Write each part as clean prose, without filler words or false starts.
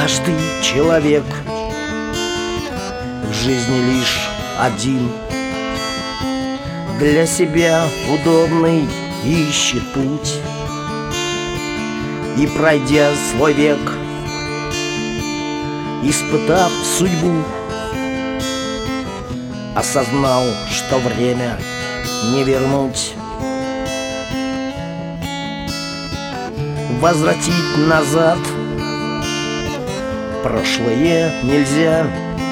Каждый человек в жизни лишь один, для себя удобный ищет путь. И пройдя свой век, испытав судьбу, осознал, что время не вернуть. Возвратить назад прошлое нельзя,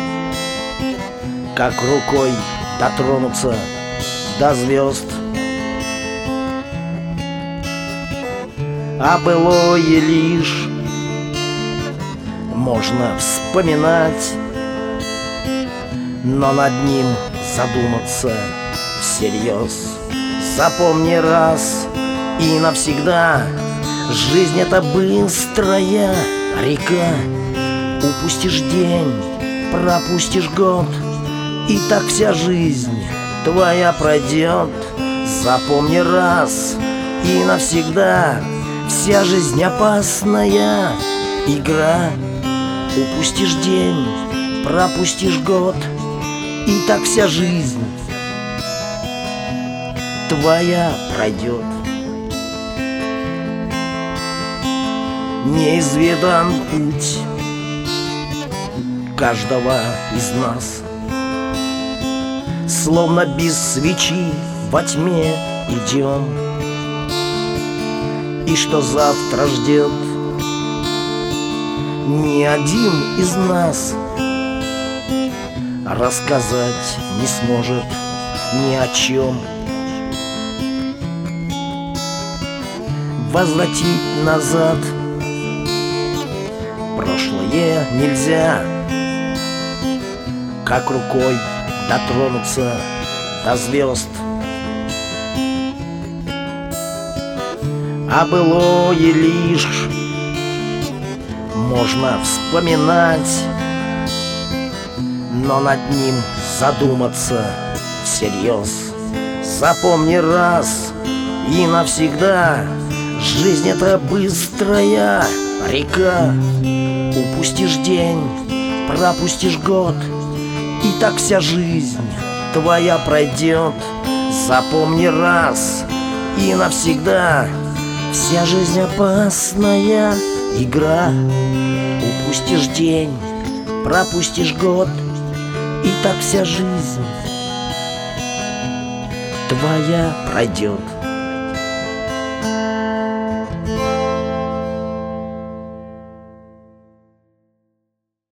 как рукой дотронуться до звезд. А былое лишь можно вспоминать, но над ним задуматься всерьез. Запомни раз и навсегда: жизнь — это быстрая река. Упустишь день, пропустишь год, и так вся жизнь твоя пройдет. Запомни раз и навсегда: вся жизнь опасная игра. Упустишь день, пропустишь год, и так вся жизнь твоя пройдет. Неизведан путь каждого из нас, словно без свечи во тьме идем. И что завтра ждет, ни один из нас рассказать не сможет ни о чем. Возвратить назад прошлое нельзя, как рукой дотронуться до звезд. А былое лишь можно вспоминать, но над ним задуматься всерьез. Запомни раз и навсегда: жизнь — это быстрая река. Упустишь день, пропустишь год, и так вся жизнь твоя пройдет. Запомни раз и навсегда: вся жизнь опасная игра. Упустишь день, пропустишь год, и так вся жизнь твоя пройдет.